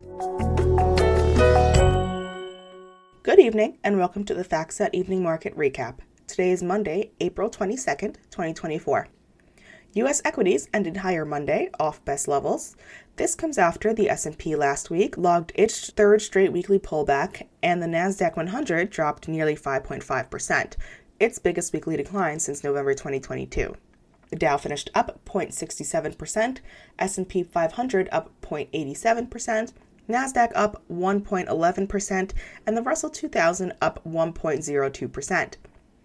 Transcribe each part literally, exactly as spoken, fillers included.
Good evening and welcome to the FactSet Evening Market Recap. Today is Monday, April twenty-second, twenty twenty-four. U S equities ended higher Monday, off best levels. This comes after the S and P last week logged its third straight weekly pullback, and the NASDAQ one hundred dropped nearly five point five percent, its biggest weekly decline since November twenty twenty-two. The Dow finished up zero point six seven percent, S and P five hundred up zero point eight seven percent, NASDAQ up one point one one percent, and the Russell two thousand up one point zero two percent.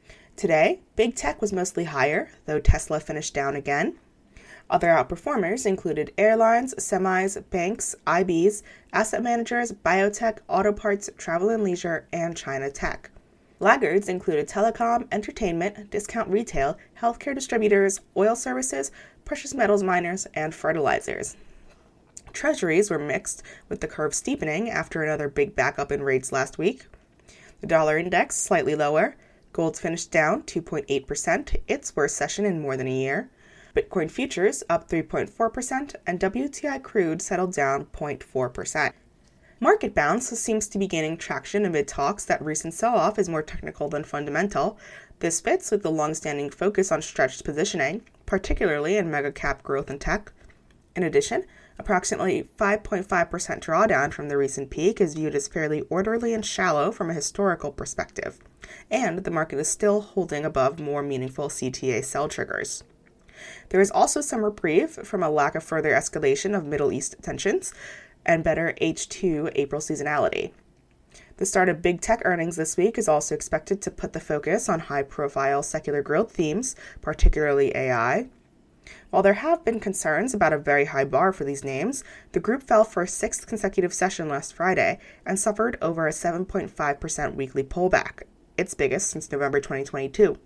Today, big tech was mostly higher, though Tesla finished down again. Other outperformers included airlines, semis, banks, I Bs, asset managers, biotech, auto parts, travel and leisure, and China tech. Laggards included telecom, entertainment, discount retail, healthcare distributors, oil services, precious metals miners, and fertilizers. Treasuries were mixed, with the curve steepening after another big backup in rates last week. The dollar index slightly lower. Gold finished down two point eight percent, its worst session in more than a year. Bitcoin futures up three point four percent, and W T I crude settled down zero point four percent. Market bounce seems to be gaining traction amid talks that recent sell-off is more technical than fundamental. This fits with the long-standing focus on stretched positioning, particularly in mega-cap growth and tech. In addition, approximately five point five percent drawdown from the recent peak is viewed as fairly orderly and shallow from a historical perspective, and the market is still holding above more meaningful C T A sell triggers. There is also some reprieve from a lack of further escalation of Middle East tensions and better H two April seasonality. The start of big tech earnings this week is also expected to put the focus on high-profile secular growth themes, particularly A I. While there have been concerns about a very high bar for these names, the group fell for a sixth consecutive session last Friday and suffered over a seven point five percent weekly pullback, its biggest since November twenty twenty-two.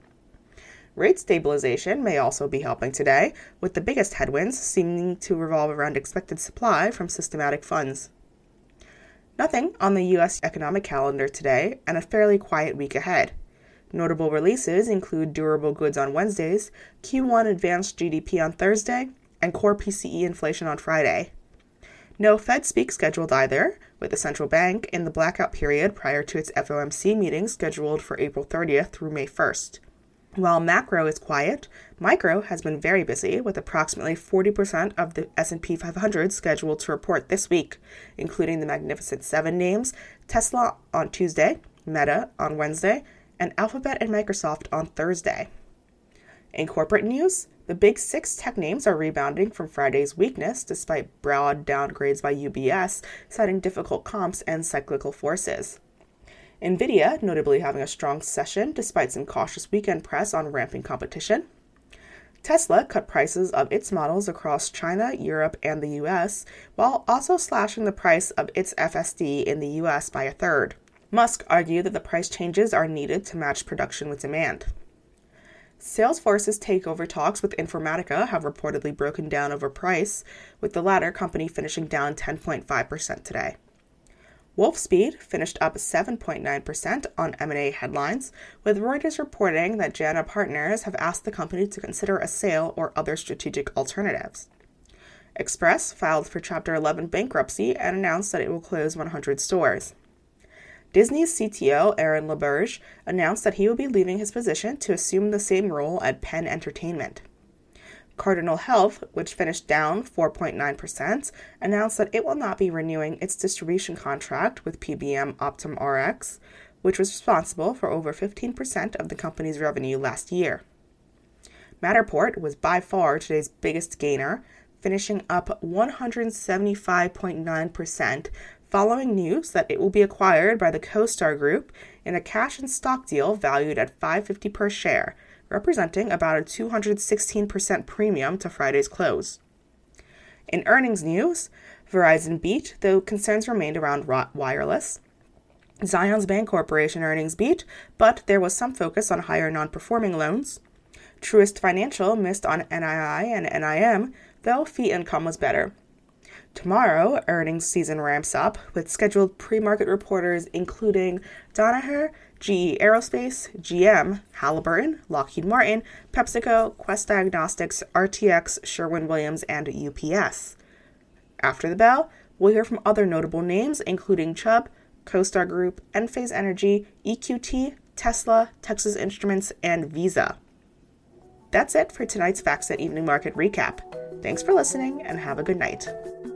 Rate stabilization may also be helping today, with the biggest headwinds seeming to revolve around expected supply from systematic funds. Nothing on the U S economic calendar today, and a fairly quiet week ahead. Notable releases include durable goods on Wednesdays, Q one advanced G D P on Thursday, and core P C E inflation on Friday. No Fed speak scheduled either, with the central bank in the blackout period prior to its F O M C meeting scheduled for April thirtieth through May first. While macro is quiet, micro has been very busy, with approximately forty percent of the S and P five hundred scheduled to report this week, including the Magnificent Seven names, Tesla on Tuesday, Meta on Wednesday, and Alphabet and Microsoft on Thursday. In corporate news, the big six tech names are rebounding from Friday's weakness despite broad downgrades by U B S, citing difficult comps and cyclical forces. NVIDIA notably having a strong session despite some cautious weekend press on ramping competition. Tesla cut prices of its models across China, Europe, and the U S, while also slashing the price of its F S D in the U S by a third. Musk argued that the price changes are needed to match production with demand. Salesforce's takeover talks with Informatica have reportedly broken down over price, with the latter company finishing down ten point five percent today. Wolfspeed finished up seven point nine percent on M and A headlines, with Reuters reporting that Jana Partners have asked the company to consider a sale or other strategic alternatives. Express filed for Chapter eleven bankruptcy and announced that it will close one hundred stores. Disney's C T O, Aaron LaBerge, announced that he will be leaving his position to assume the same role at Penn Entertainment. Cardinal Health, which finished down four point nine percent, announced that it will not be renewing its distribution contract with P B M Optum Rx, which was responsible for over fifteen percent of the company's revenue last year. Matterport was by far today's biggest gainer, finishing up one hundred seventy-five point nine percent, following news that it will be acquired by the CoStar Group in a cash and stock deal valued at five dollars and fifty cents per share, representing about a two hundred sixteen percent premium to Friday's close. In earnings news, Verizon beat, though concerns remained around wireless. Zions Bank Corporation earnings beat, but there was some focus on higher non-performing loans. Truist Financial missed on N I I and N I M, though fee income was better. Tomorrow, earnings season ramps up, with scheduled pre-market reporters including Danaher, G E Aerospace, G M, Halliburton, Lockheed Martin, PepsiCo, Quest Diagnostics, R T X, Sherwin-Williams, and U P S. After the bell, We'll hear from other notable names, including Chubb, CoStar Group, Enphase Energy, E Q T, Tesla, Texas Instruments, and Visa. That's it for tonight's FactSet Evening Market Recap. Thanks for listening and have a good night.